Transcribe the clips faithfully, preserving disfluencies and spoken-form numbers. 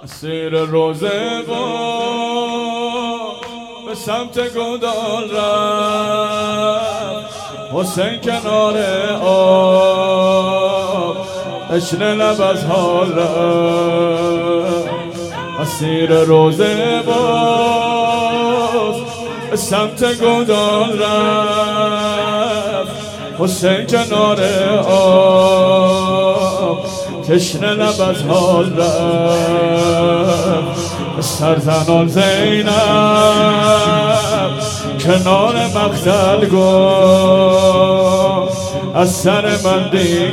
سیر روزه با به سمت گودال رفت، حسین کنار آب اشنه لب از حال رفت. اسیر روزه باز به سمت گودال رفت، حسین کنار آب تشنه لب از حال رفت. سرزنان زینب کنار مقتل گفت از سر من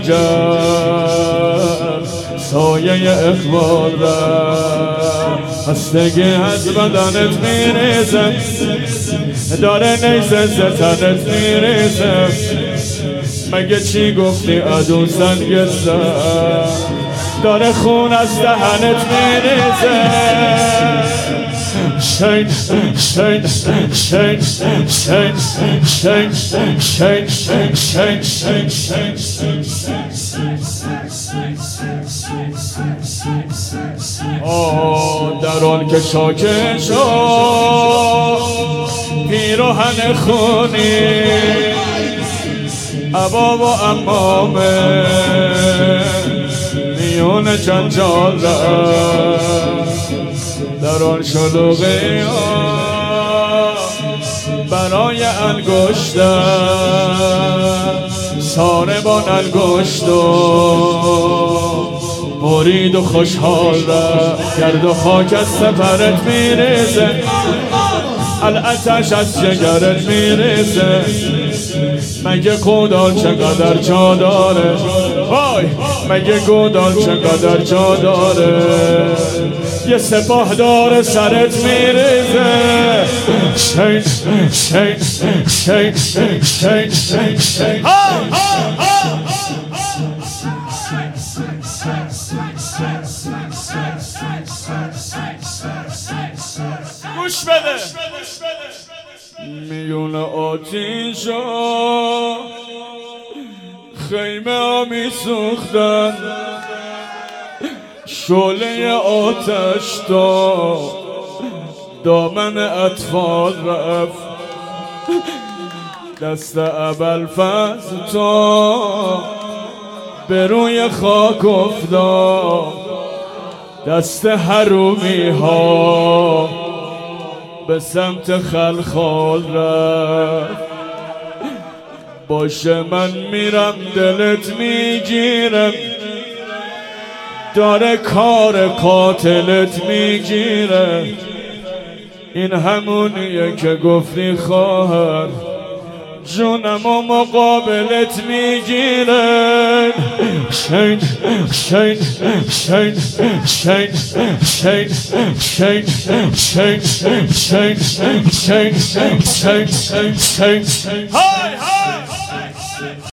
دیگر سایه اقبال رفت. خستگی از بدنت میریزه، داره نیزه زتنت میریزه، مگه چی گفتی عدو سنگت زد، داره خون از دهنت میریزه. شین شین شین شین شین شین شین شین آه در آن که شاکه شد پیراهن خونی عبا و عمامه میون جنجال رفت. در آن شلوغی ها برای انگشتر ساربان انگشت و برید و خوشحال رفت. گرد و خاک از سپرت میریزه، الاتش از جگرت میریزه، مگه گودال چقدر جا داره، وای مگه گودال چقدر جا داره، یه سپاه داره سرت میریزه. شین شین شین شین شین شین گوش بده. میون آتیشا خیمه ها می سوختن، شعله آتش تا دامن اطفال رفت، دست ابوالفضل تا به روی خاک افتاد، دست حرومی ها به سمت خلخال رفت. باشه من میرم دلت میگیرم، داره کار قاتلت میگیره، این همونیه که گفتی خواهر جونم و مقابلت میگیرن. شین شین شین شین شین شین شین شین شین شین شین شین